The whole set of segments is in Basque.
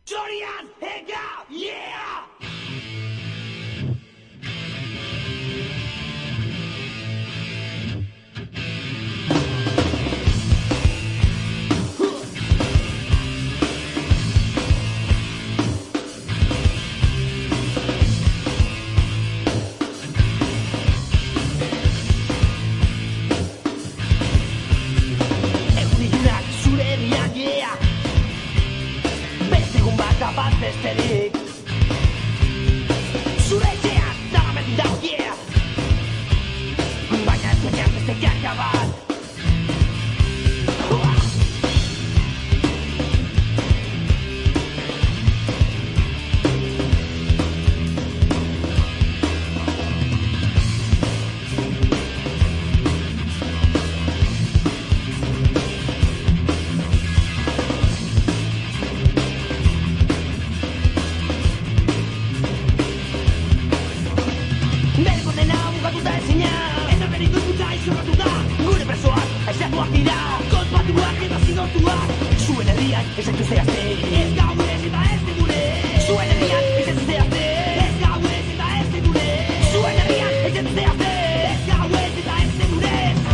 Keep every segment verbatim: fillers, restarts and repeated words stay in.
Txorian, ega, yeah! Bat besterik zure etxean daramen dago, yeah! Baina ez baina beste kaka bat. Zuen herriak ez zaitu zehazte, ez gauez eta ez degune. Zuen herriak ez zaitu zehazte, ez gauez eta ez degune. Zuen herriak ez zaitu zehazte, ez gauez eta ez degune.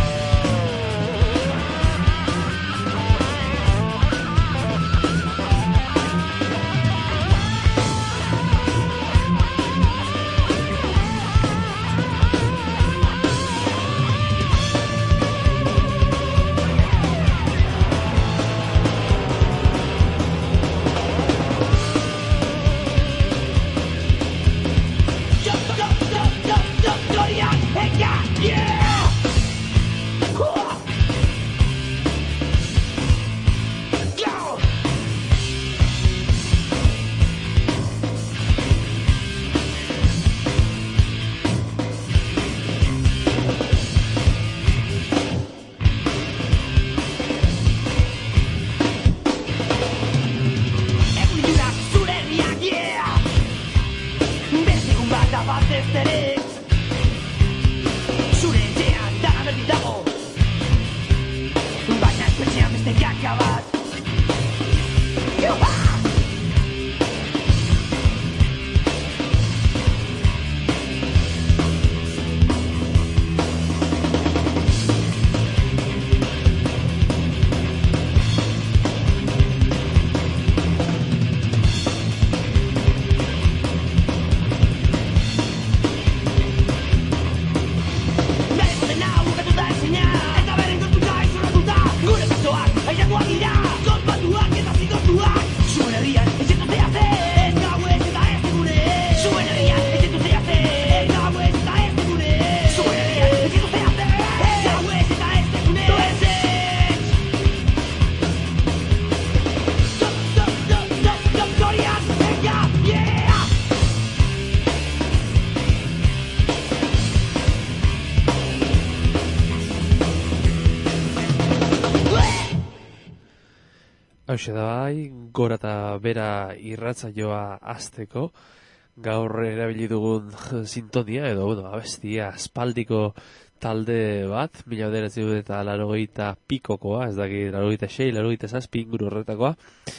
Hauxe da bai, gora eta bera irratsaioa hasteko, gaur erabili dugun sintonia edo bueno, abestia aspaldiko talde bat, mila bederatzi eta laurogeita pikokoa, ez daki laurogeita sei, laurogeita zazpi inguru horretakoa,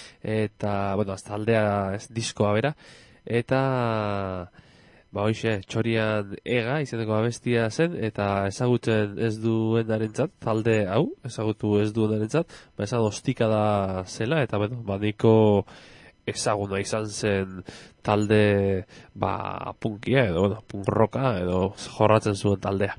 eta bueno, az taldea ez diskoa bera, eta ba hoxe, Txorian ega izeneko abestia zen, eta ezagutzen ez duenarentzat, talde hau, ezagutu ez duenarentzat, ba esan ostika da zela, eta bueno, ba niko ezaguna izan zen talde ba punkia edo, bueno, punk rocka edo jorratzen zuen taldea.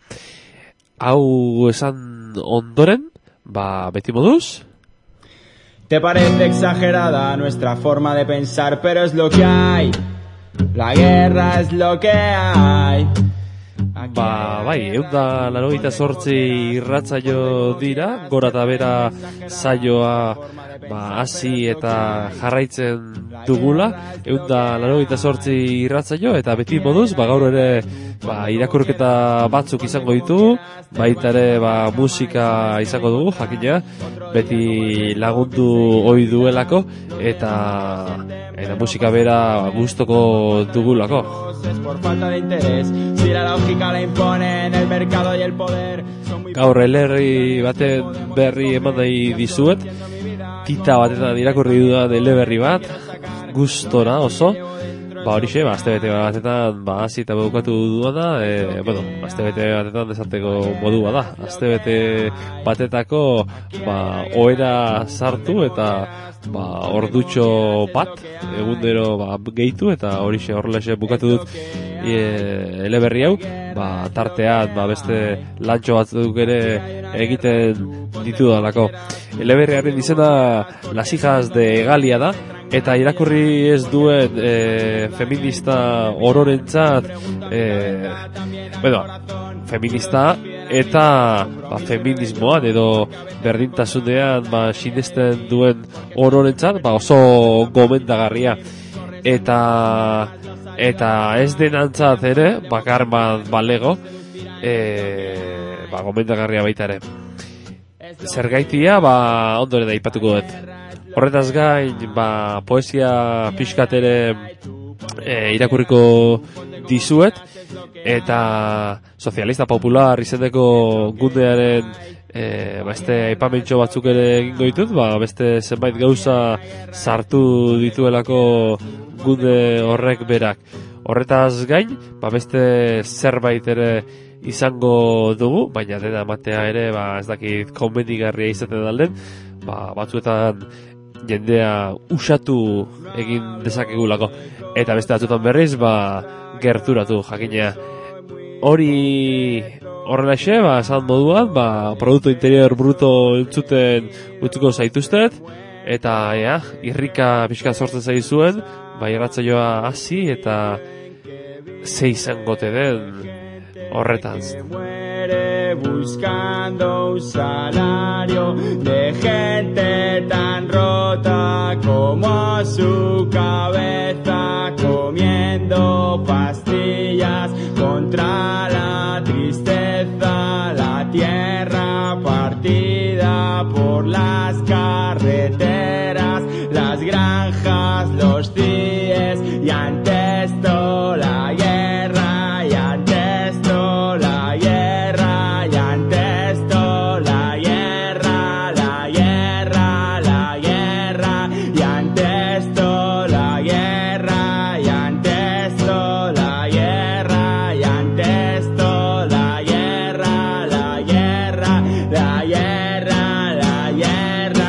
Hau esan ondoren, ba beti moduz, te parece exagerada nuestra forma de pensar, pero es lo que hay. La guerra es lo que hay. Ba, bai, eunda laurogeita zortzi irratsaio dira, gora eta bera saioa ba, hasi eta jarraitzen dugula, eunda laurogeita zortzi irratsaio, eta beti moduz, ba, gaur ere ba, irakurketa batzuk izango ditugu, baita ere ba, musika izango dugu, jakina, beti lagundu ohi duelako, eta eta musika bera gustoko dugulako. Por falta de interés, si la lógica la imponen el mercado y el poder. Gaur eleberri baten berri eman nahi dizuet, tita batetan irakurri dudan eleberri bat, gustora oso. Ba horixe, ba, astebete batetan, ba, hasi eta bukatu duana, e, bueno, astebete batetan desarteko modua da. Astebete batetako, ba, ohera sartu eta, ba, ordutxo bat, egundero, ba, gehitu, eta horixe horrelaxe bukatu dut e, eleberri hau, ba, tartean, ba, beste lantxo batzuk ere egiten ditu dalako. Eleberriaren izena Las hijas de Galia da, eta irakurri ez duen e, feminista ororentzat, e, bueno, feminista eta ba, feminismoan edo berdintasunean ba, sinesten duen ororentzat ba, oso gomendagarria. Eta eta ez denantzat ere, bakar bat balego, e, ba, gomendagarria baita ere. Zergaitia, ba, ondore da ipatuko dut. Horretaz gain, ba, poesia pixkat ere e, irakurriko dizuet, eta sozialista popular izeneko gundearen e, beste aipamentxo batzuk ere egingo ditut, ba, beste zenbait gauza sartu dituelako gunde horrek berak. Horretaz gain, ba, beste zerbait ere izango dugu, baina dena matea ere, ba, ez dakit konbendigarria izaten alden, ba, batzuetan jendea usatu egin dezakegulako, eta beste batzuetan berriz, ba, gerturatu jakinea. Hori horrelaxe, ba, esan moduan, ba, produktu interior bruto entzuten utzuko zaituztet, eta ea, irrika pixka sortzen zaizuen, ba, irratzaioa hasi eta ze izangote den horretan. Buscando un salario de gente tan rota como su cabeza, comiendo pastillas contra la tristeza, la tierra partida por las carreteras, las granjas, los C I Es, y ante esto la guerra, y ante esto la guerra, y ante esto la guerra, la guerra, la guerra, y ante esto la guerra, y ante esto la guerra, y ante esto la guerra, la guerra, la guerra, la guerra.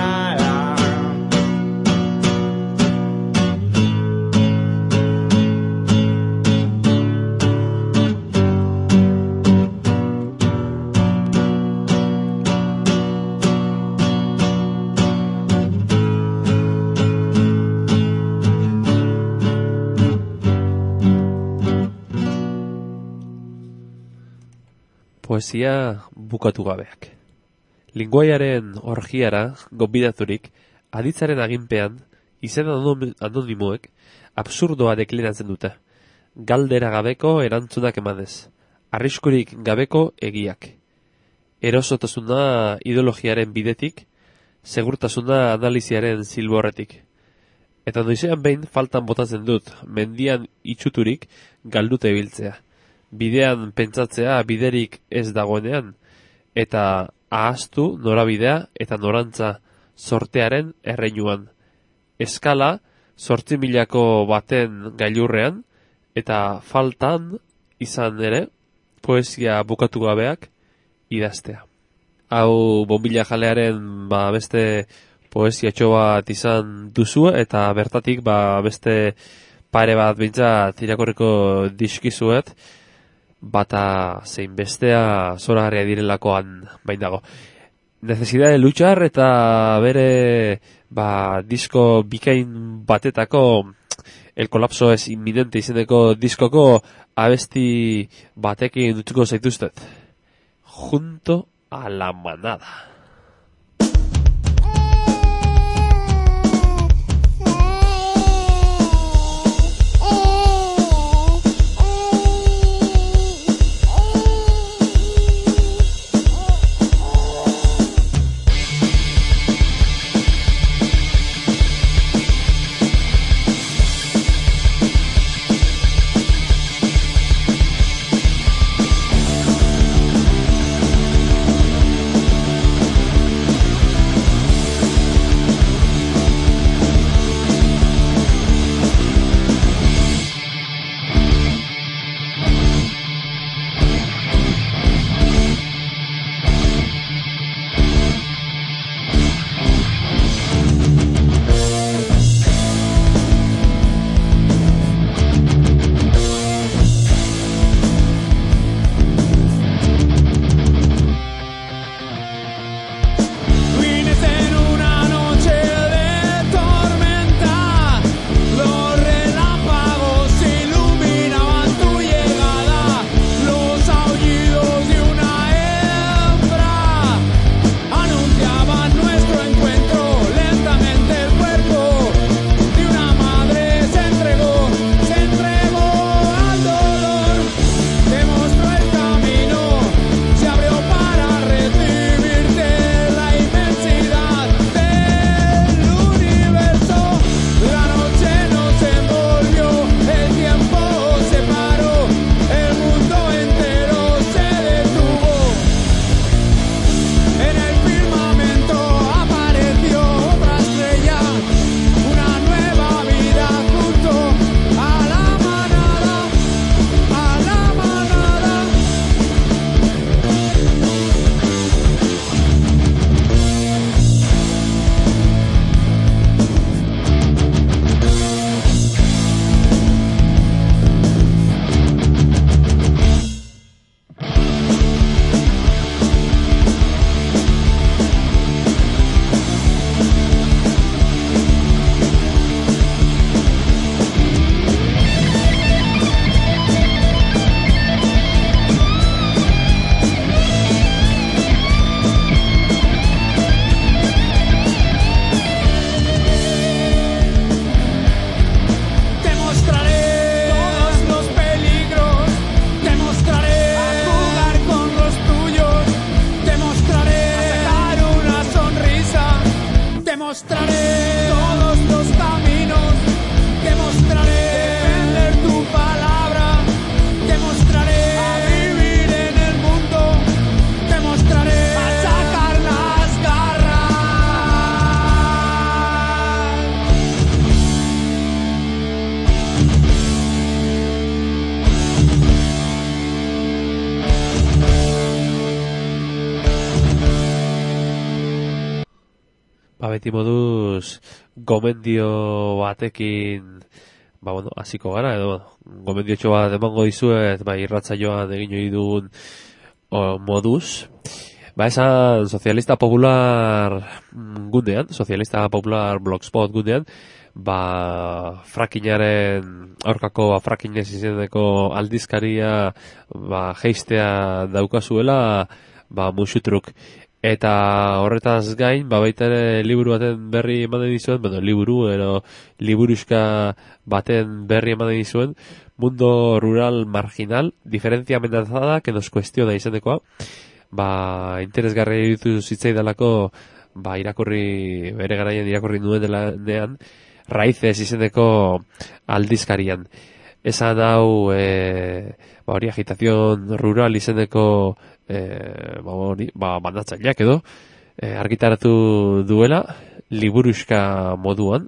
Poesia bukatu gabeak. Linguaiaren orgiara gonbidaturik, aditzaren aginpean, izen anonimoek absurdoa deklinatzen dute. Galdera gabeko erantzunak emanez. Arriskurik gabeko egiak. Erosotasuna ideologiaren bidetik, segurtasuna analiziaren zilborretik. Eta noizean behin faltan botatzen dut, mendian itxuturik galdute biltzea. Bidean pentsatzea biderik ez dagoenean, eta ahaztu norabidea eta norantza sortearen erreinuan. Eskala zortzi milako baten gailurrean, eta faltan izan ere poesia bukatu gabeak idaztea. Hau bonbila jalearen ba, beste poesia bat izan duzu, eta bertatik ba, beste pare bat bintzat irakorriko dizkizuet, bata zein bestea zoragarria direlakoan bain dago. Necesidad de luchar eta bere ba, disko bikain batetako El colapso es inminente izeneko diskoko abesti batekin dutzuko zaituztet. Junto a la manada. beti moduz gomendio batekin ba bueno, hasiko gara edo gomendiotxo bat emango dizuet, ba irratsaioan egin ohi dugun o, moduz. Ba esan Sozialista Popular gundean, Sozialista Popular Blogspot gundean, ba frackingaren aurkako ba, frackingnez izeneko aldizkaria ba jeistea daukazuela ba musutruk. Eta horretaz gain, ba baita ere liburu baten berri ematen dizuen, bueno, liburu ero liburuska baten berri ematen dizuen, Mundo Rural Marginal, diferencia amenazada que nos cuestiona izatekoa. Ba interesgarri ditu zitzaidalako ba irakurri bere garaian irakurri nuen delanean Raíces izeneko aldizkarian. Esan hau e, ba hori agitación rural izeneko e, ba hori ba bandatzaileak edo e, argitaratu duela liburuska moduan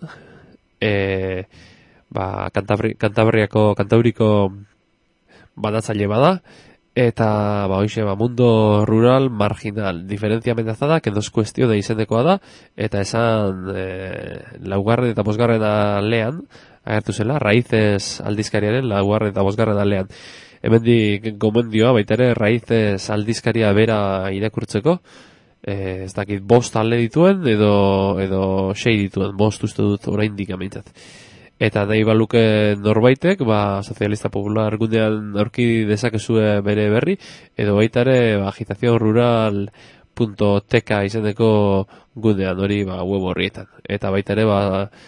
e, ba Cantabri, Cantabriako Cantabriko bandatzaile bada. Eta, ba, hoxe, ba, Mundo Rural Marginal, diferencia amenazada, que nos cuestiona izendekoa da, eta esan e, laugarren eta bosgarren alean, agertu zela, Raíces aldizkariaren laugarren eta bosgarren alean. Hemendik gomendioa, baita ere, Raíces aldizkaria bera irakurtzeko, e, ez dakit, bost ale dituen, edo, edo sei dituen, bost uste dut oraindik amintzat. Eta nahi baluke norbaitek, ba, Sozialista Popular gundean aurki dezakezue bere berri, edo baita ere, ba, agitación rural punto teka izeneko gundean hori, ba, web horrietan. Eta baita ere, ba,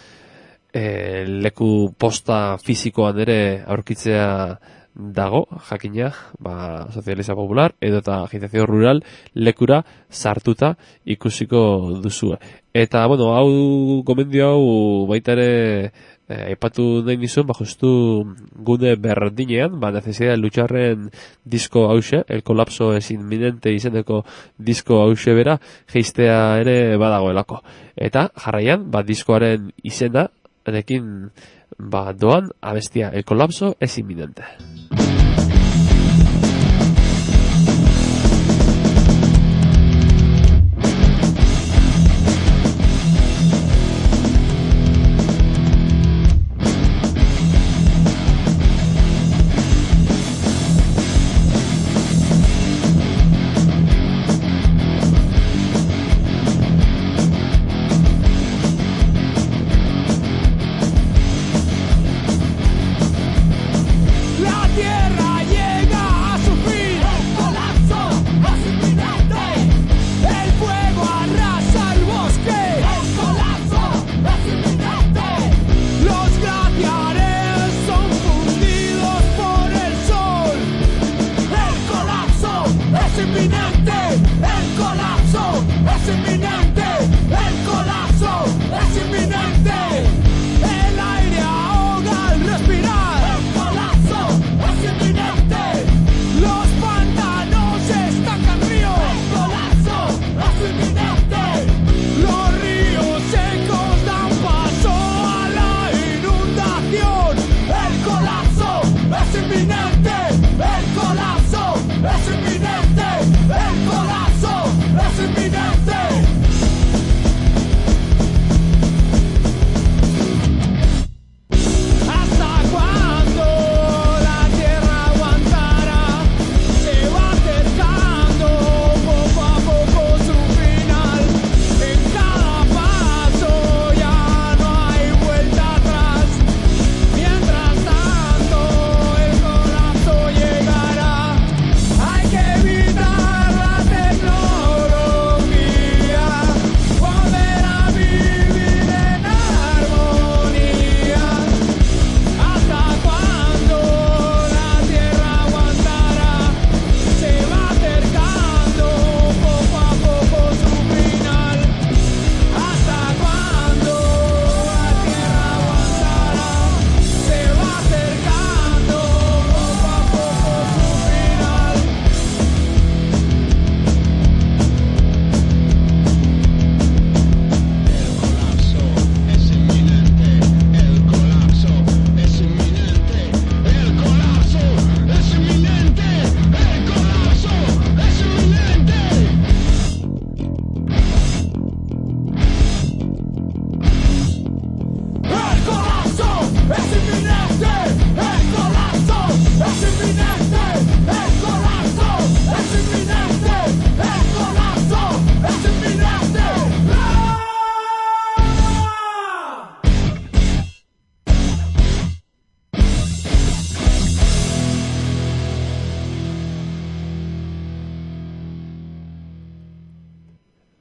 e, leku posta fizikoan ere aurkitzea dago, jakina, ba, Sozialista Popular, edo eta agitación rural lekura sartuta ikusiko duzue. Eta, bueno, hau, gomendio hau, baita ere, aipatu nahi nizuen, ba, justu gune berdinean, ba, necesidad de lucharren disko hause, el colapso es inminente izeneko disko hause bera, geistea ere badagoelako. Eta, jarraian, ba, diskoaren izena, erekin, ba, doan, abestia, el colapso es inminente. La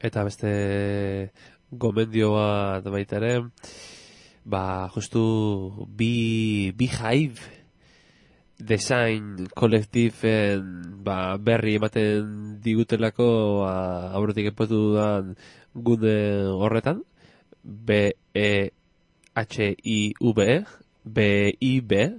eta beste gomendio bat baita ere, ba, justu bi, bi Hive design kolektifen ba, berri ematen digutelako ba, aurretik epotu dudan gune horretan, B E H I V E, B I B,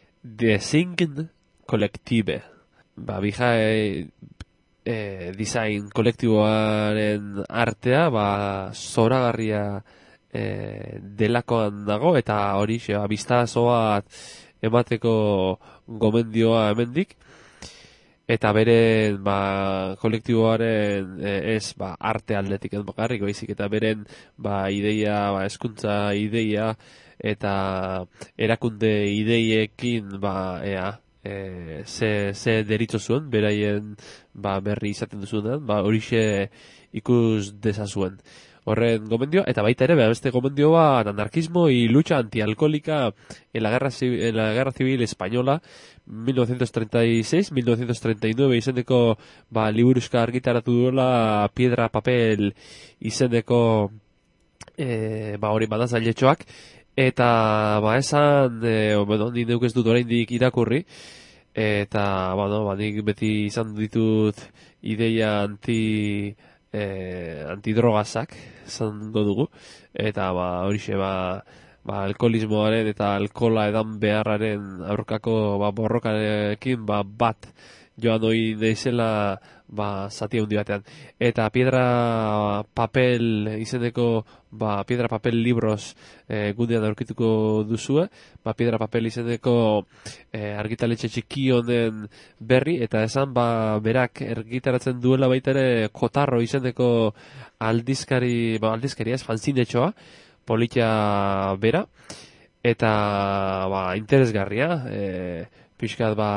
Design Collective. Ba, bi Hive e, design kolektiboaren artea, ba, zoragarria e, delakoan dago, eta hori xe, ba, biztazo bat emateko gomendioa hemendik, eta beren ba, kolektiboaren e, ez ba, arte aldetik ez bakarrik baizik, eta beren ba, ideia, ba, eskuntza ideia, eta erakunde ideiekin ba, ea, e, ze, ze deritzo zuen, beraien ba, berri izaten duzunean, ba, horixe ikus dezazuen. Horren gomendioa, eta baita ere, beste gomendio bat, anarquismo y lucha antialcohólica en la guerra, en la guerra civil española, mil novecientos treinta y seis a mil novecientos treinta y nueve izeneko ba, liburuska argitaratu duela piedra papel izeneko e, ba, hori badazailetxoak, eta ba, esan, e, bueno, ni neuk ez dut oraindik irakurri, eta bueno, ba, nik beti izan ditut ideia anti... Eh, antidrogazak zango dugu, eta ba, horixe ba, ba, alkoholismoaren eta alkohola edan beharraren aurkako ba, borrokarekin ba, bat joan hori deizela ba, zati handi batean. Eta piedra papel izeneko ba, piedra papel libros e, gundean aurkituko duzue, ba, piedra papel izeneko e, argitaletxe txiki honen berri, eta esan ba, berak argitaratzen duela baita ere Kotarro izeneko aldizkari, ba, aldizkari ez, fanzinetxoa, politia bera, eta ba, interesgarria, e, pixkat ba,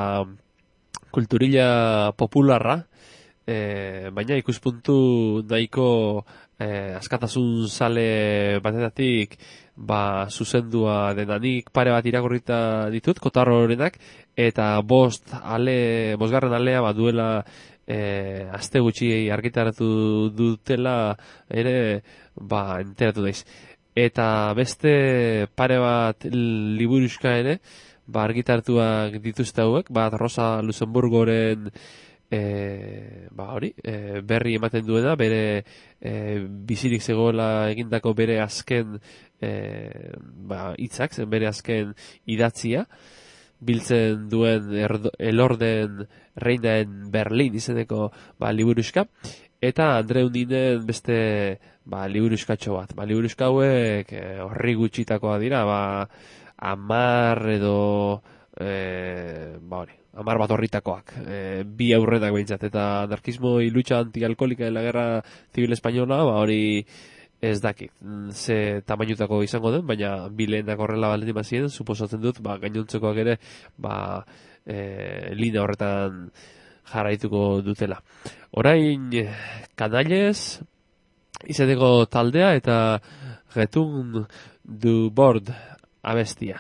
kulturilla popularra, e, baina ikuspuntu nahiko e, askatasun sale batetatik ba, zuzendua denanik pare bat irakurrita ditut, Kotarro horenak, eta bost ale, bosgarren alea bat duela e, aste gutxi argitaratu dutela ere ba, enteratu daiz. Eta beste pare bat liburuska ere, ba, argitartuak dituzte hauek, bat Rosa Luxemburgoren e, ba, hori, e, berri ematen duena, bere e, bizirik zegoela egindako bere azken e, ba, hitzak, zen bere azken idatzia, biltzen duen erdo, elorden reinaen Berlin izeneko ba, liburuska, eta Andre Undinen beste ba, liburuskatxo bat. Ba, liburuska hauek e, horri gutxitakoa dira, ba, amar edo e, ba hori, amar bat horritakoak, e, bi aurrenak behintzat, eta anarquismo y lucha antialkoholika en la guerra civil española, ba hori ez dakit, ze tamainutako izango den, baina bi lehenak horrela baldin bazien, suposatzen dut, ba, gainontzekoak ere, ba, e, linea horretan jarraituko dutela. Orain, Canalles, izateko taldea, eta Getun du Bord abestia.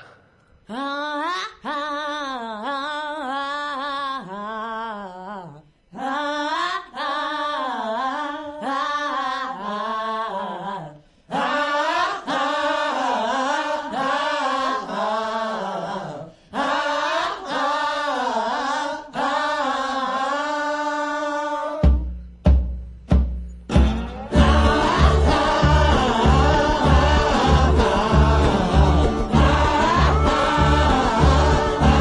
Ah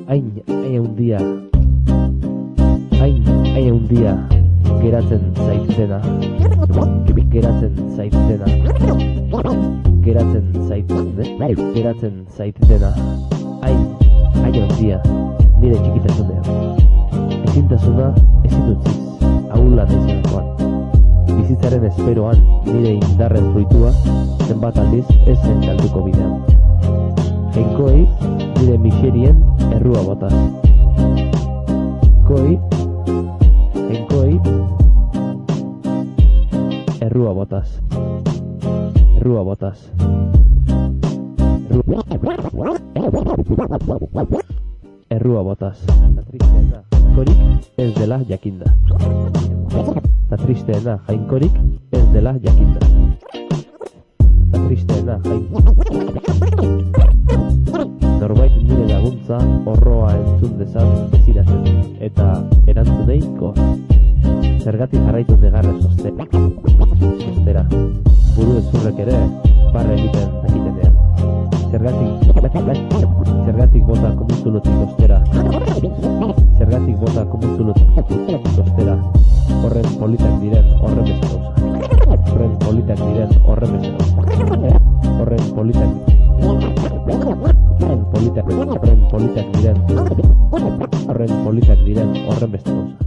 hain, hain handia, hain, hain handia, geratzen zait dena, geratzen zait dena, geratzen zait dena, geratzen zait dena, hain, hain handia, nire txikitasunean. Ezintasuna ezin utziz, ahula naizelakoan. Bizitzaren esperoan nire indarren fruitua, zenbat aldiz ez zen galduko bidean. Jainkoei nire miserien errua botaz. Koi, jainkoei errua botaz. Errua botaz. Errua botaz. Ta tristeena, jainkorik ez dela jakinda. Ta tristeena, jainkorik ez dela jakinda. Ta tristeena, jainkorik. Norbait nire laguntza horroa entzun dezan eziratzen, eta erantzunei goa. Zergatik jarraitu negarra zoste. Zostera, buru ezurrek ere, barra egiten dakitenean. Zergatik, zergatik bota komuntzulotik ostera. Zergatik bota komuntzulotik ostera. Horren politak diren horren beste gauza. Horren politak diren horren beste gauza. Horren politak Horren politak Horren politak diren Horren politak diren horren beste gauza.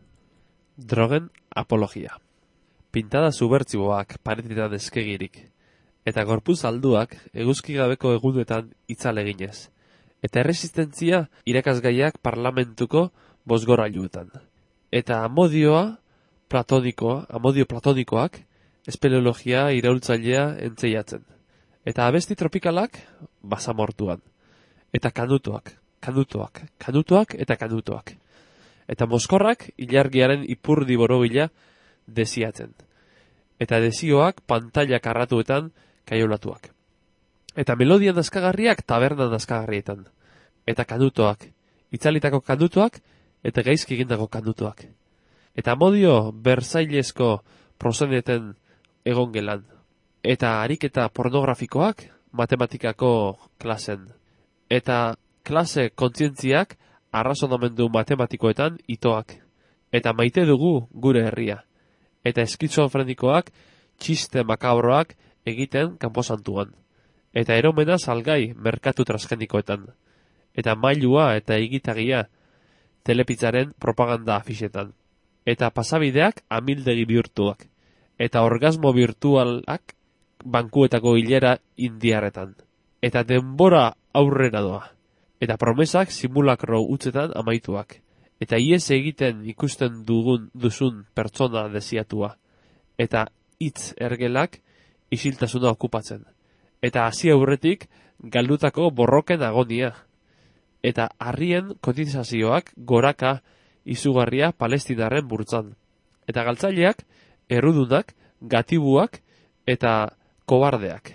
Drogen apologia. Pintada zubertziboak paretetan eskegirik, eta gorpuz alduak eguzkigabeko egunetan itzal eginez, eta erresistentzia irakasgaiak parlamentuko bozgorailuetan. Eta amodioa platonikoa, amodio platonikoak espeleologia iraultzailea entzeiatzen. Eta abesti tropikalak basamortuan. Eta kanutoak, kanutoak, kanutoak eta kanutoak. Eta moskorrak ilargiaren ipurdi borobila desiatzen. Eta desioak pantaila karratuetan kaiolatuak. Eta melodia nazkagarriak taberna nazkagarrietan. Eta kanutoak, itzalitako kanutoak eta gaizki egindako kanutoak. Eta amodio bersailezko proseneten egon gelan. Eta ariketa pornografikoak matematikako klasen. Eta klase kontzientziak arrazonamendu matematikoetan itoak. Eta maite dugu gure herria. Eta eskizofrenikoak txiste makabroak egiten kanposantuan. Eta eromena salgai merkatu transgenikoetan. Eta mailua eta egitagia telepitzaren propaganda afixetan. Eta pasabideak amildegi bihurtuak. Eta orgasmo virtualak bankuetako hilera indiarretan. Eta denbora aurrera doa. Eta promesak simulakro utzetan amaituak. Eta ies egiten ikusten dugun duzun pertsona desiatua. Eta hitz ergelak isiltasuna okupatzen. Eta hasi aurretik galdutako borroken agonia. Eta harrien kotizazioak goraka izugarria Palestinaren burtzan. Eta galtzaileak, errudunak, gatibuak eta kobardeak.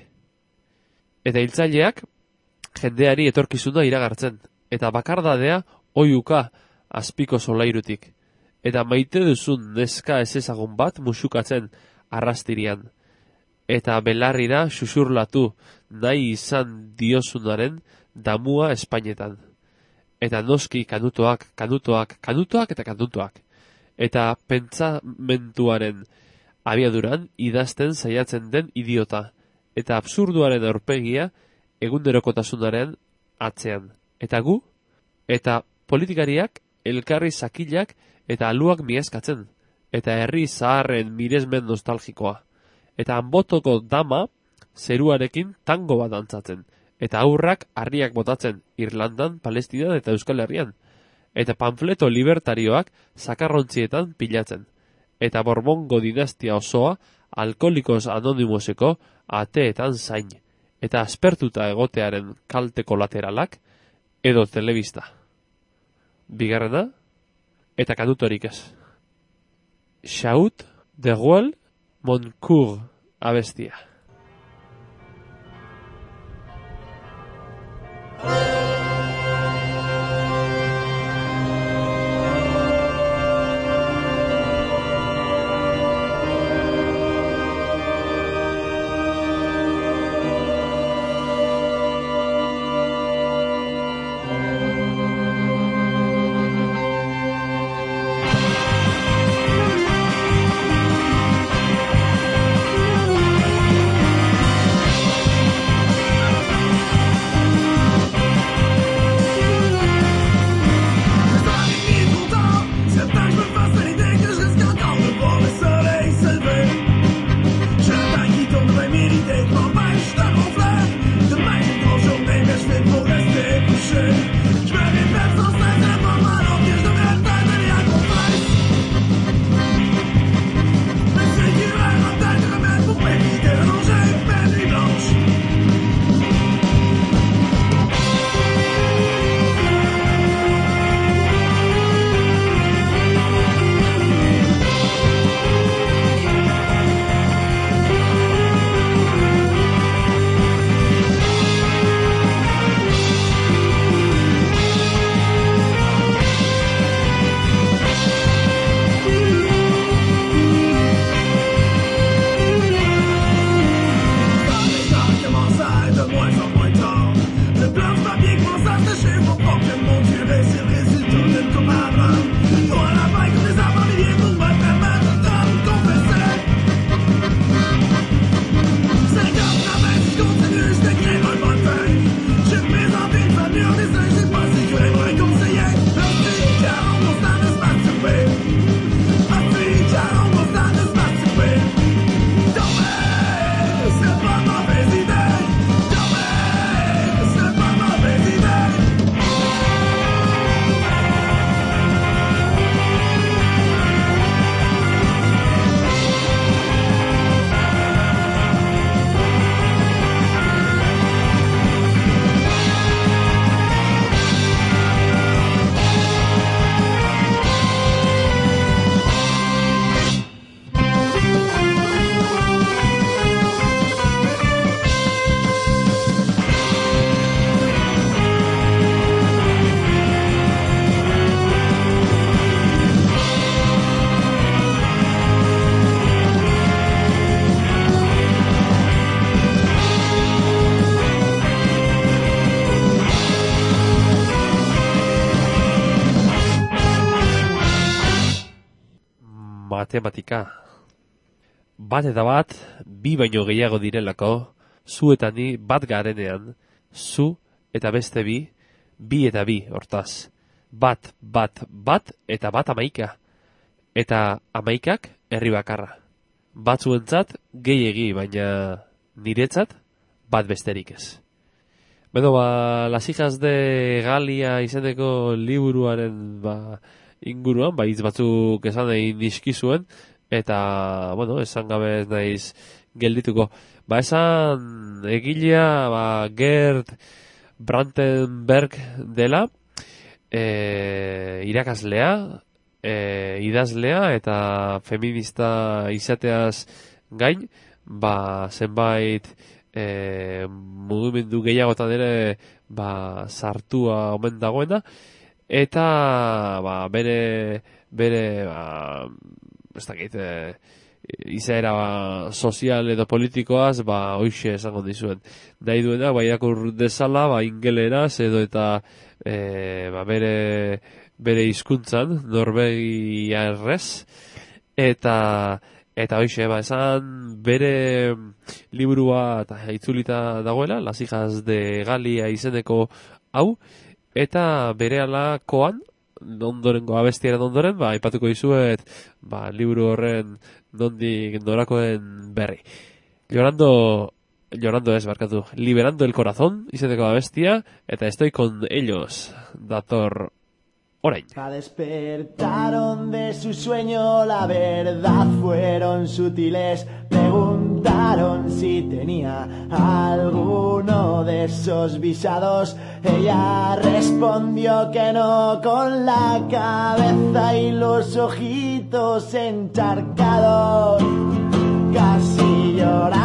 Eta hiltzaileak jendeari etorkizuna iragartzen. Eta bakardadea oiuka azpiko solairutik. Eta maite duzun neska ezezagun bat musukatzen arrastirian. Eta belarrira xuxurlatu nahi izan diozunaren damua Espainetan. Eta noski kanutoak, kanutoak, kanutoak eta kanutoak. Eta pentsamentuaren abiaduran idazten saiatzen den idiota. Eta absurduaren aurpegia egunderokotasunaren atzean. Eta gu, eta politikariak elkarri sakilak eta aluak miazkatzen. Eta herri zaharren miresmen nostalgikoa. Eta hanbotoko dama zeruarekin tango bat dantzatzen. Eta aurrak harriak botatzen Irlandan, Palestinan eta Euskal Herrian. Eta panfleto libertarioak zakarrontzietan pilatzen. Eta Borbongo dinastia osoa alkoholikos anonimoseko ateetan zain. Eta aspertuta egotearen kalte kolateralak edo telebista. Bigarrena, eta kanutorik ez. Xaut de Gaulle Moncourt abestia. matematika. Bat eta bat, bi baino gehiago direlako, zu eta ni bat garenean, zu eta beste bi, bi eta bi, hortaz. Bat, bat, bat, eta bat amaika. Eta amaikak herri bakarra. Batzuentzat gehiegi, baina niretzat bat besterik ez. Beno, ba, Las hijas de Galia izeneko liburuaren ba, inguruan, ba, hitz batzuk esan egin dizkizuen, eta, bueno, esan gabe ez naiz geldituko. Ba, esan egilea, ba, Gerd Brandenberg dela, e, irakaslea, e, idazlea, eta feminista izateaz gain, ba, zenbait e, mugimendu gehiagotan ere ba, sartua omen dagoena, eta ba, bere bere ba, ez dakit e, izaera ba, sozial edo politikoaz ba, hoxe esango dizuen nahi duena, ba, irakur dezala ba, ingeleraz edo eta e, ba, bere bere hizkuntzan norvegiarrez, eta Eta hoxe, ba, esan bere liburua eta itzulita dagoela, Las hijas de Galia izeneko hau, eta berehalakoan, ondorengo abestiaren ondoren, ba, aipatuko dizuet, ba, liburu horren nondik norakoen berri. Llorando, llorando ez, barkatu, Liberando el corazón izeneko abestia, eta estoy con ellos, dator orain. La despertaron de su sueño, la verdad fueron sutiles. Preguntaron si tenía alguno de esos visados. Ella respondió que no, con la cabeza y los ojitos encharcados, casi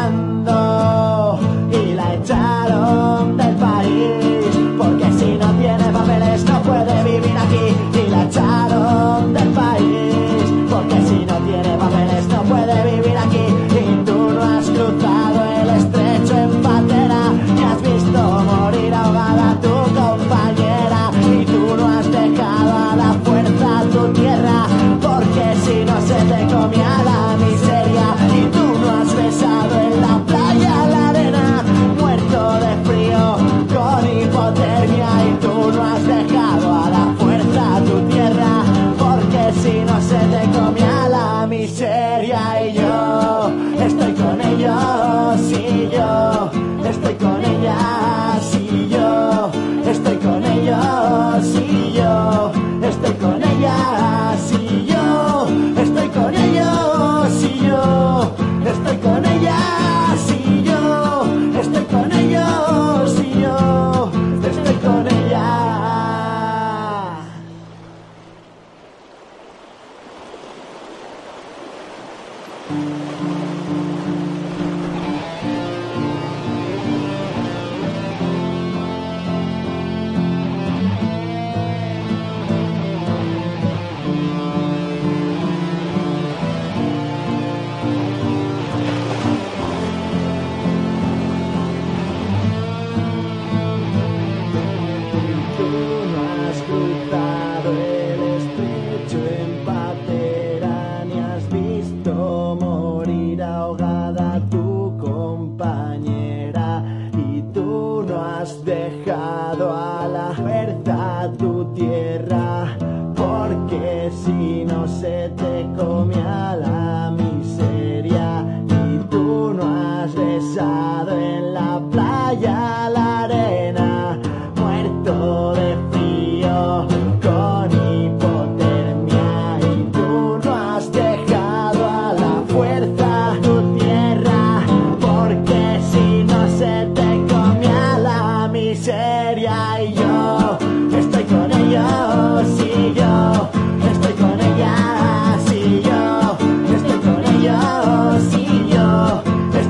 llorando, y la echaron del país, porque si no tiene papeles no puede vivir aquí. Y la echaron del país, porque si no tiene papeles no puede vivir aquí. Y tú no has cruzado el estrecho en patera, ni has visto morir ahogada a tu compañera. Y tú no has dejado a la fuerza tu tierra, porque si no se te comía la miseria. Y tú no has besado en la playa la arena, muerto de frío con hipotermia. Y tú no has dejado a la fuerza tu tierra, porque si no se te comía la miseria. Y yo estoy con ellos, y yo estoy con ellas, y yo estoy con ellos, y yo estoy con ellas, y yo estoy con ellos, y yo estoy con ellas, y yo estoy con ellos, y yo estoy con ellas.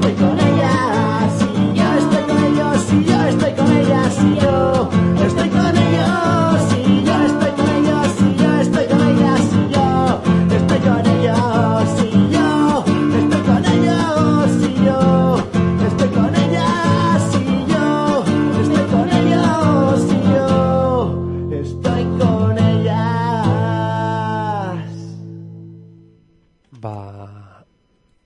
Estoy con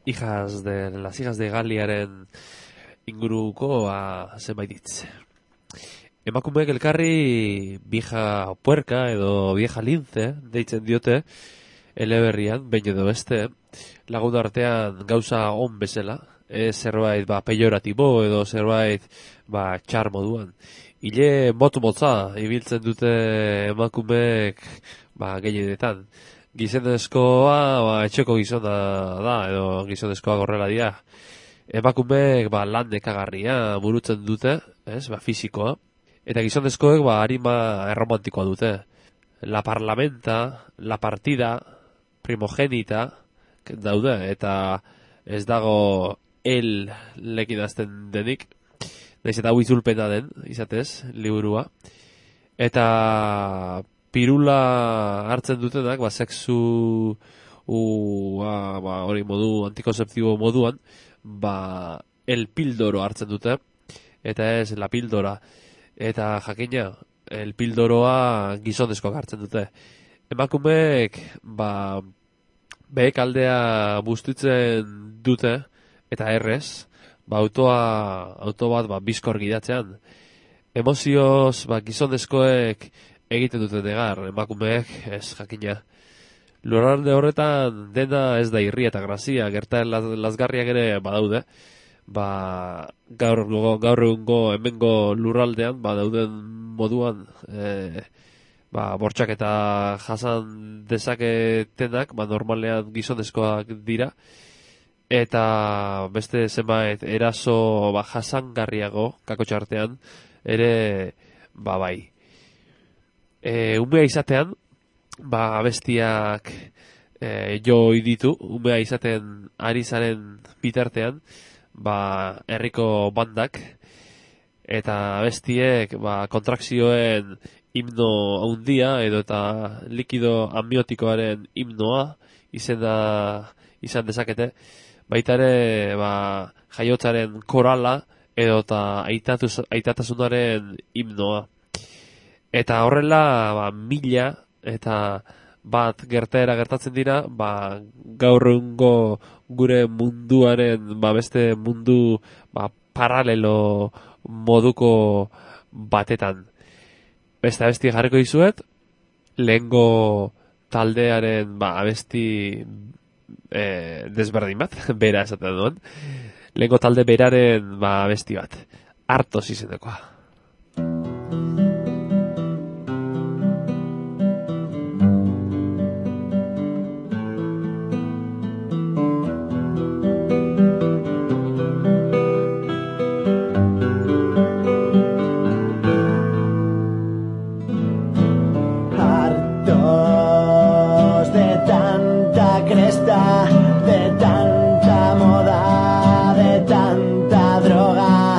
hijas de, las hijas de Galiaren inguruko ba, zenbait hitz. Emakumeek elkarri vieja puerka edo vieja lince deitzen diote eleberrian, behin edo beste, lagun artean gauza on bezala, ez zerbait ba, pejoratibo edo zerbait ba, txar moduan. Ile motz-motza ibiltzen dute emakumeek ba, gehienetan. Gizonezkoa ba, etxeko gizona da, edo gizonezkoa gorrela dira. Emakumeek ba, lan nekagarria burutzen dute, ez, ba, fisikoa. Eta gizonezkoek ba, harima erromantikoa dute. La parlamenta, la partida, primogenita daude, eta ez dago el lekidazten denik. Naiz eta hau itzulpena den, izatez, liburua. Eta pirula hartzen dutenak, ba, sexu u, ba, ba, hori modu, antikonzeptibo moduan, ba, el pildoro hartzen dute, eta ez la pildora. Eta jakina, el pildoroa gizonezkoak hartzen dute. Emakumeek, ba, behek aldea bustitzen dute, eta errez, ba, autoa, auto bat, ba, bizkor gidatzean. Emozioz, ba, gizonezkoek egiten dute negar, emakumeek, ez jakina. Lurralde horretan dena ez da irria eta grazia, gertaen lazgarriak ere badaude. Ba, gaur, gaur egungo hemengo lurraldean, ba, dauden moduan, e, ba, bortxak eta jasan dezaketenak, ba, normalean gizonezkoak dira. Eta beste zenbait eraso ba, jasangarriago kakotxartean ere ba bai. E, umea izatean ba abestiak e, jo ditu, umea izaten ari zaren bitartean ba herriko bandak eta abestiek ba kontrakzioen himno handia edo eta likido amniotikoaren himnoa izena izan dezakete. Baita ere, ba, jaiotzaren korala edo eta aitatasunaren himnoa. Eta horrela, ba, mila eta bat gertaera gertatzen dira, ba, gaur egungo gure munduaren, ba, beste mundu ba, paralelo moduko batetan. Beste abesti jarriko dizuet, lehengo taldearen ba, abesti E, desberdin bat, bera esaten duen. Lehenko talde beraren ba, besti bat. Hartos izenekoa. De tanta moda, de tanta droga,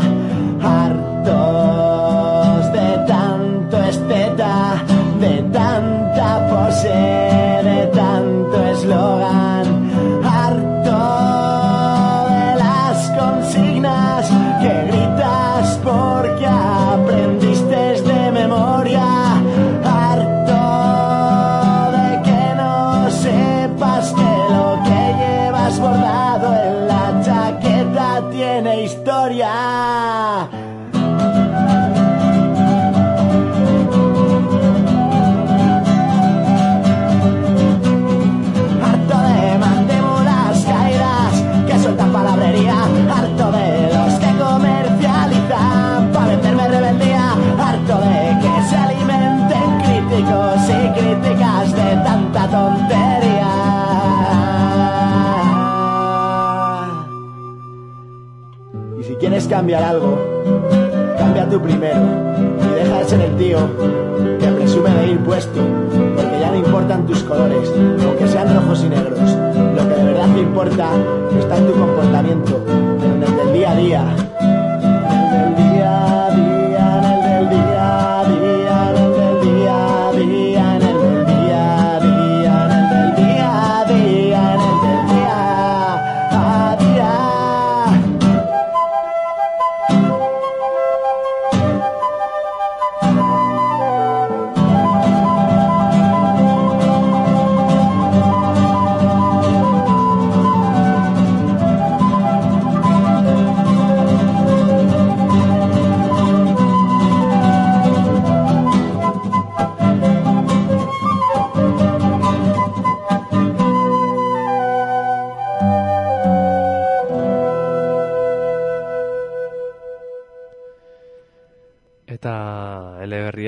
hartos de tanto esteta, de tanta pose, de tanto eslogan, harto de las consignas que gritas porque aprendiste de memoria. Bordado en la chaqueta tiene historia. Harto de mandíbulas caídas que sueltan palabrería, harto de los que comercializan para venderme rebeldía, harto de que se alimenten críticos y críticas de tanta tontería. Si quieres cambiar algo, cambia tú primero y deja de ser el tío que presume de ir puesto, porque ya no importan tus colores, aunque sean rojos y negros. Lo que de verdad te importa está en tu comportamiento, en el del día a día. En el del día a día, en el del día a día, en el del día a día, en el del día a día, en el del día a día, en el del día a día.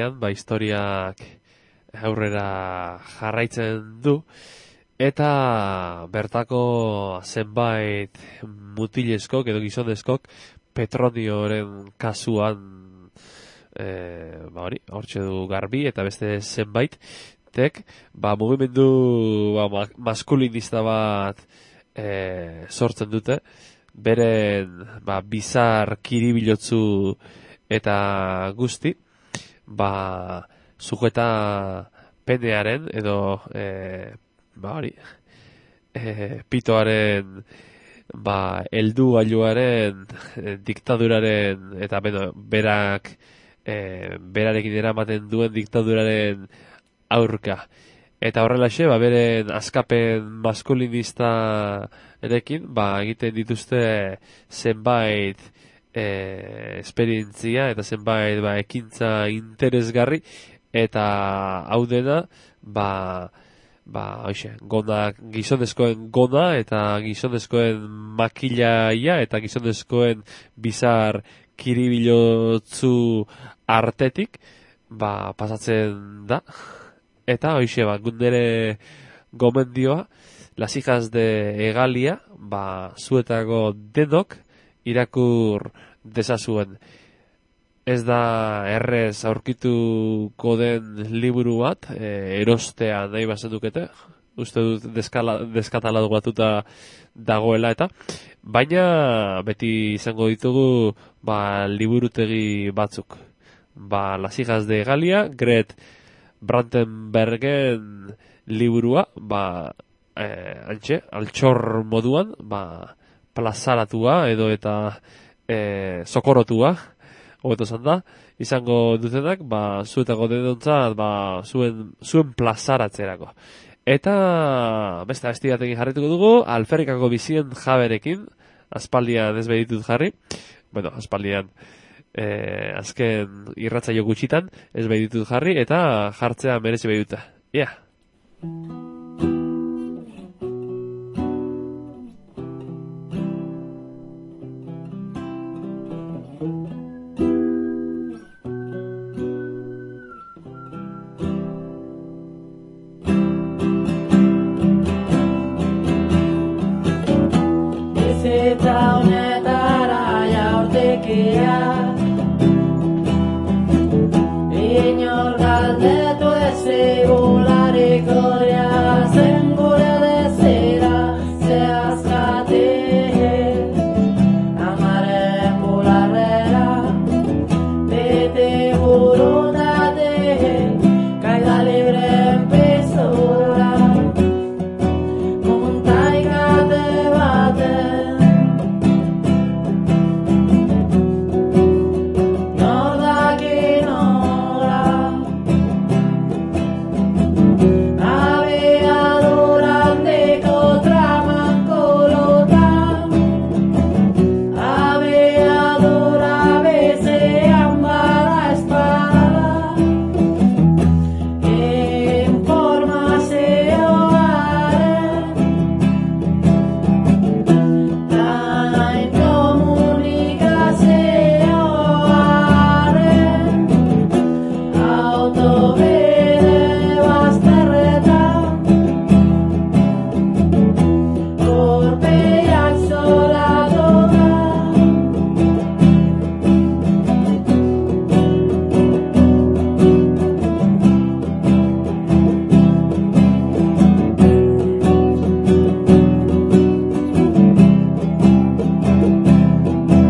bitartean, ba, historiak aurrera jarraitzen du, eta bertako zenbait mutileskok edo gizoneskok Petronioren kasuan e, ba hori, hortxe du garbi, eta beste zenbait tek, ba, mugimendu ba, maskulinista bat e, sortzen dute, beren ba, bizar kiribilotzu eta guzti, ba, sujeta penearen edo e, ba hori e, pitoaren ba heldu gailuaren e, diktaduraren eta beno, berak e, berarekin eramaten duen diktaduraren aurka, eta horrelaxe ba beren askapen maskulinista erekin ba egiten dituzte zenbait e, esperientzia eta zenbait ba ekintza interesgarri. Eta hau dena, ba, ba, hoxe, gona, gizonezkoen gona, eta gizonezkoen makilaia, eta gizonezkoen bizar kiribilotzu artetik, ba, pasatzen da. Eta hoxe, ba, gundere gomendioa, las hijas de Egalia, ba, zuetako denok, irakur dezazuen. Ez da errez aurkituko den liburu bat, e, erostea nahi bazen dukete, uste dut deskatalogatuta dagoela eta, baina beti izango ditugu ba, liburutegi batzuk. Ba, Las hijas de Galia, Gret Brandenbergen liburua, ba, e, antxe, altxor moduan, ba, plazaratua edo eta e, sokorotua, hobeto zan da, izango dutenak, ba, zuetako denontzat, ba, zuen, zuen plazaratzerako. Eta, beste abestiatekin jarrituko dugu, Alferrikako bizien jaberekin, aspaldian ez behitut jarri, bueno, aspaldian, eh, azken irratzaio gutxitan, ez behitut jarri, eta jartzea merezi behituta. Ia! Yeah.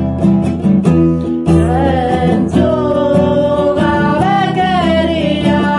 Zentzu gabekeria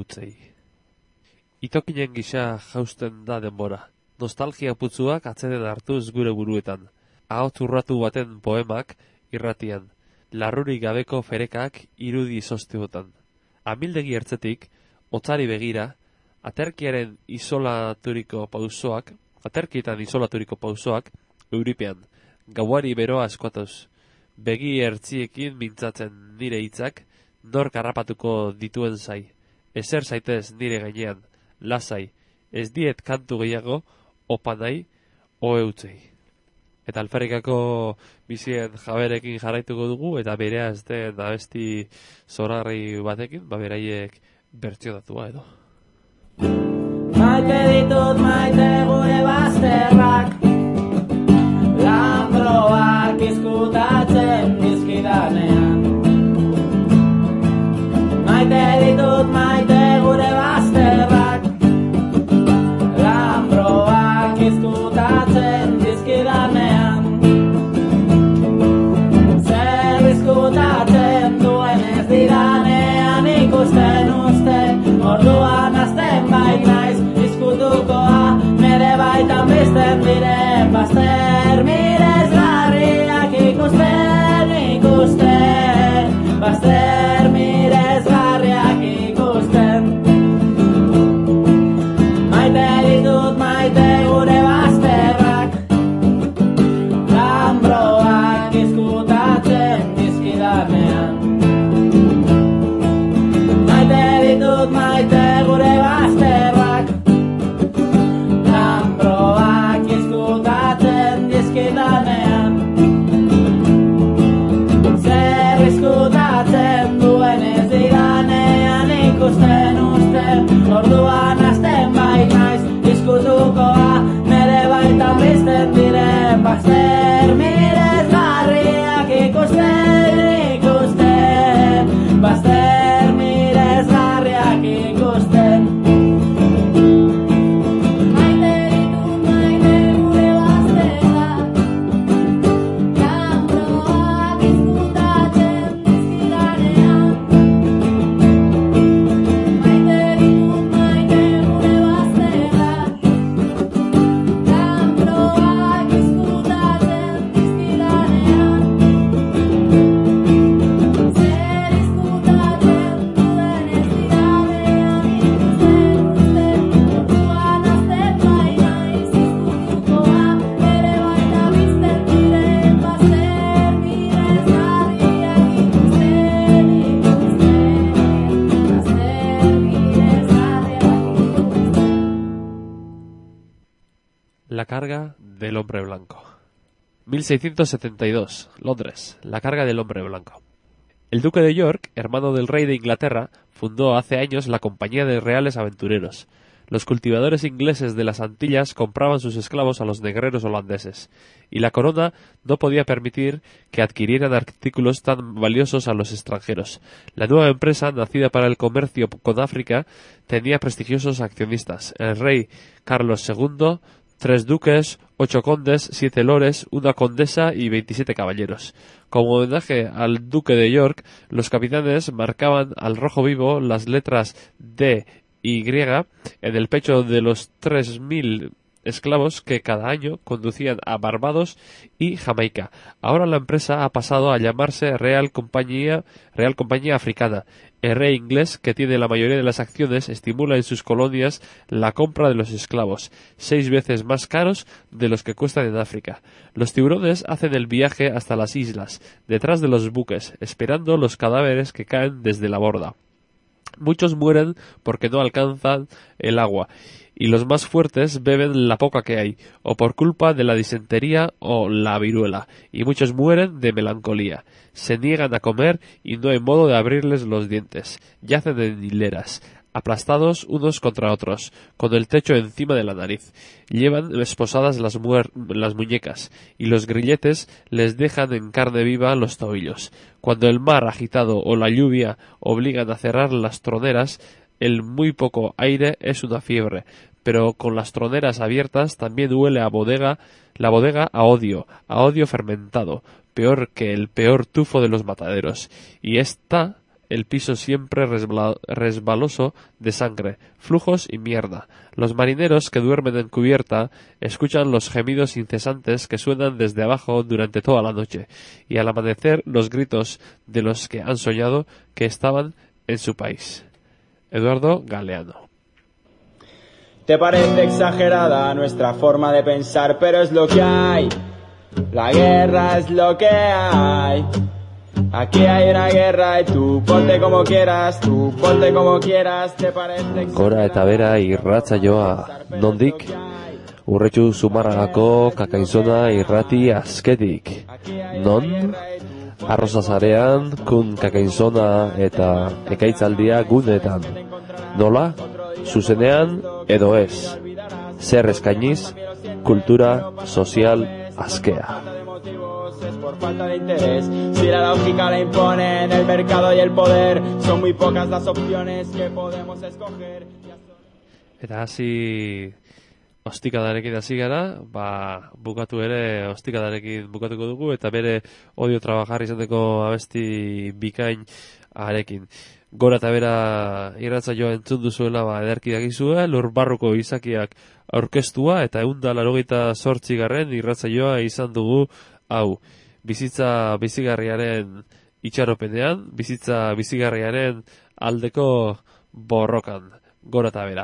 eutzei. Itokinen gisa jausten da denbora. Nostalgia putzuak atzeden hartuz gure buruetan. Ahots urratu baten poemak irratian. Larrurik gabeko ferekak irudi zoztiotan. Amildegi ertzetik, hotzari begira, aterkiaren isolaturiko pausoak, aterkietan isolaturiko pausoak, euripean, gauari beroa eskuatuz. Begi ertziekin mintzatzen nire hitzak, nork harrapatuko dituen zai. Ezer zaitez nire gainean, lasai, ez diet kantu gehiago, opa nahi, o eutzei. Eta alferrikako bizien jaberekin jarraituko dugu, eta berea ez den abesti zoragarri batekin, ba beraiek bertsionatua edo. Maite ditut maite gure bazterrak, lanbroak izkutatzen dizkidanean. Maite ditut maite gure bazterrak, lanbroak izkutatzen dizkidanean. Zer izkutatzen duen ez didanean ikusten usten, orduan azten bai naiz izkutukoa, nere baitan bizten diren bazter miresgarriak ikusten, ikusten, bazter miresgarriak ikusten. Maite ditut maite gure bazterrak, lanbroak izkutatzen dizkidanean. Maite ditut maite gure bazterrak, lanbroak izkutatzen dizkidanean. Zer izkutatzen duen ez didanean ikusten usten, orduan azten bai naiz izkutukoa, nere baitan bizten diren bazter miresgarriak ikusten, ikusten, bazter miresgarriak ikusten. Maite ditut maite gure bazterrak, lanbroak izkutatzen dizkidanean. Maite ditut maite gure bazterrak, lanbroak izkutatzen dizkidanean. Zer izkutatzen duen ez didanean ikusten usten, orduan azten bai naiz izkutukoa, nere baita bizten diren bazter miresgarriak ikusten, ikusten, bazter miresgarriak ikusten. La carga del hombre blanco. mil seiscientos setenta y dos, Londres, la carga del hombre blanco. El duque de York, hermano del rey de Inglaterra, fundó hace años la Compañía de Reales Aventureros. Los cultivadores ingleses de las Antillas compraban sus esclavos a los negreros holandeses, y la corona no podía permitir que adquirieran artículos tan valiosos a los extranjeros. La nueva empresa, nacida para el comercio con África, tenía prestigiosos accionistas: el rey Carlos segundo, tres duques, ocho condes, siete lores, una condesa y veintisiete caballeros. Como homenaje al duque de York, los capitanes marcaban al rojo vivo las letras D y Y en el pecho de los tres mil esclavos que cada año conducían a Barbados y Jamaica. Ahora la empresa ha pasado a llamarse Real Compañía, Real Compañía Africana. El rey inglés, que tiene la mayoría de las acciones, estimula en sus colonias la compra de los esclavos, seis veces más caros de los que cuestan en África. Los tiburones hacen el viaje hasta las islas, detrás de los buques, esperando los cadáveres que caen desde la borda. Muchos mueren porque no alcanzan el agua, y los más fuertes beben la poca que hay, o por culpa de la disentería o la viruela, y muchos mueren de melancolía. Se niegan a comer y no hay modo de abrirles los dientes. Yacen en hileras, aplastados unos contra otros, con el techo encima de la nariz. Llevan esposadas las, muer- las muñecas, y los grilletes les dejan en carne viva los tobillos. Cuando el mar agitado o la lluvia obligan a cerrar las troneras, el muy poco aire es una fiebre, pero con las troneras abiertas también huele a bodega, la bodega a odio, a odio fermentado, peor que el peor tufo de los mataderos. Y esta el piso siempre resbala- resbaloso de sangre, flujos y mierda. Los marineros que duermen en cubierta escuchan los gemidos incesantes que suenan desde abajo durante toda la noche, y al amanecer los gritos de los que han soñado que estaban en su país. Eduardo Galeano. Te parece exagerada nuestra forma de pensar, pero es lo que hay. La guerra es lo que hay. Aquí hay una guerra y tú ponte como quieras, tú ponte como quieras, te parece Gora eta bera irratsaioa, nondik? Urretxu Zumarragako kakainzona irrati azketik. Non? Arrozazarean, kun kakainzona eta ekaitzaldia gunetan. Nola? Zuzenean edo ez. Zer eskainiz? Kultura sozial askea. Es por falta de interés. Si la lógica la imponen el mercado y el poder, son muy pocas las opciones que podemos escoger. Eta hasi ostikadarekin hasi gara, ba, bukatu ere ostikadarekin bukatuko dugu, eta bere odio trabajar izateko abesti bikain arekin. Gora eta bera irratsaioa entzun duzuela, ba, ederki dakizue, Lur Barruko izakiak aurkeztua, eta eunda larogeita zortzi garren irratsaioa izan dugu hau. Bizitza bizigarriaren itxaropenean, bizitza bizigarriaren aldeko borrokan. Gora eta bera.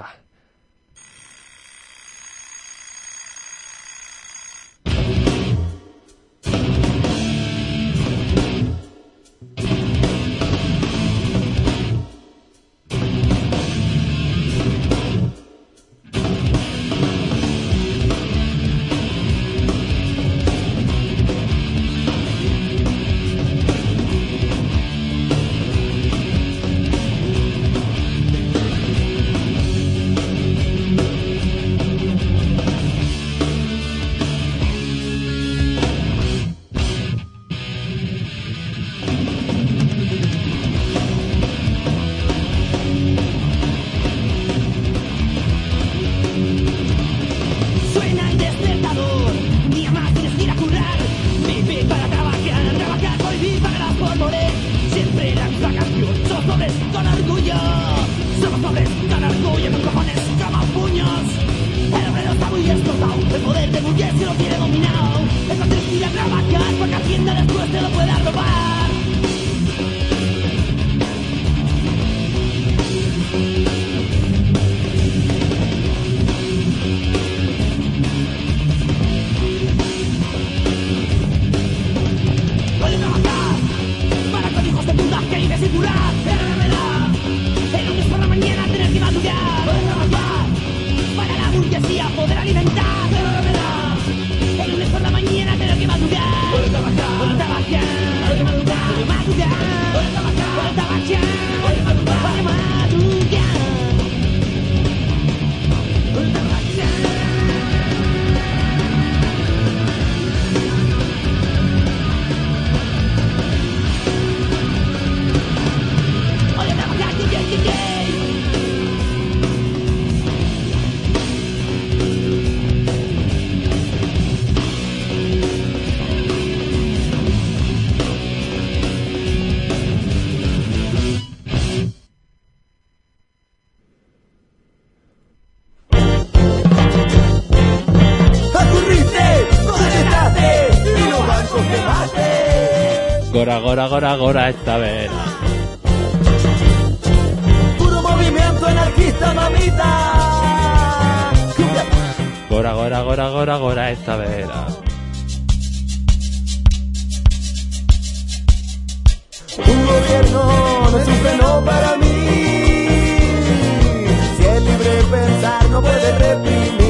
Suena el despertador, día más tienes que ir a currar. Vivir para trabajar, trabajar por vivir, pagarás por morir. Siempre la misma canción, somos pobres con orgullo. Somos pobres con orgullo, con cojones como puños. El obrero está muy explotado, el poder de burgués se lo tiene dominado. Es más tienes que ir a trabajar, porque Hacienda después te lo pueda robar. Voy a trabajar para con hijos de puta que vives sin curar. Pero no me da el lunes por la mañana tener que madrugar. Voy a trabajar para la burguesía poder alimentar. Pero no me da el lunes por la mañana tener que madrugar. Voy a trabajar, voy a trabajar, voy a madrugar, voy a madrugar, voy a trabajar, voy a trabajar, voy a madrugar, voy a madrugar, voy a trabajar. Voy a trabajar, yeah, yeah, yeah, yeah. Acurriste, protestaste y los bancos quemaste. Gora, gora, gora, gora eta bera. Puro movimiento anarquista, mamita. Gora, gora, gora, gora, gora eta bera. Un gobierno no es un freno para mí. Si es libre pensar, no puede reprimir.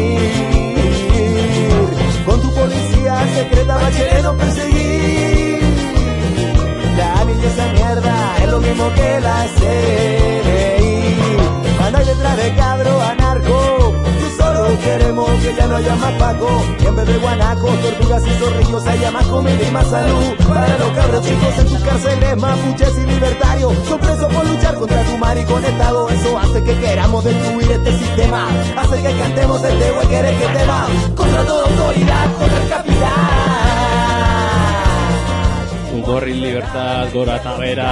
Con tu policía secreta, Bachelet no perseguir. La niña esa mierda es lo mismo que la C I. Anda detrás de cabro anarco. Tú solo queremos que ya no haya más Paco. Y en vez de guanacos, tortugas y zorrillos haya más comida y más salud. Para los cabros chicos en tus cárceles, mapuches y libertarios son presos por luchar contra tu maricón estado. Eso hace que queramos destruir este sistema. Hace que cantemos este güey que eres que te va. Contra toda autoridad, contra el capital. Humor y libertad, gora eta bera.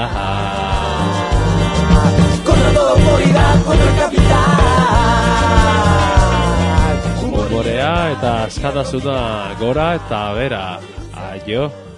Contra toda autoridad, contra el capital. Humorea eta askatasuna gora eta bera. Aio.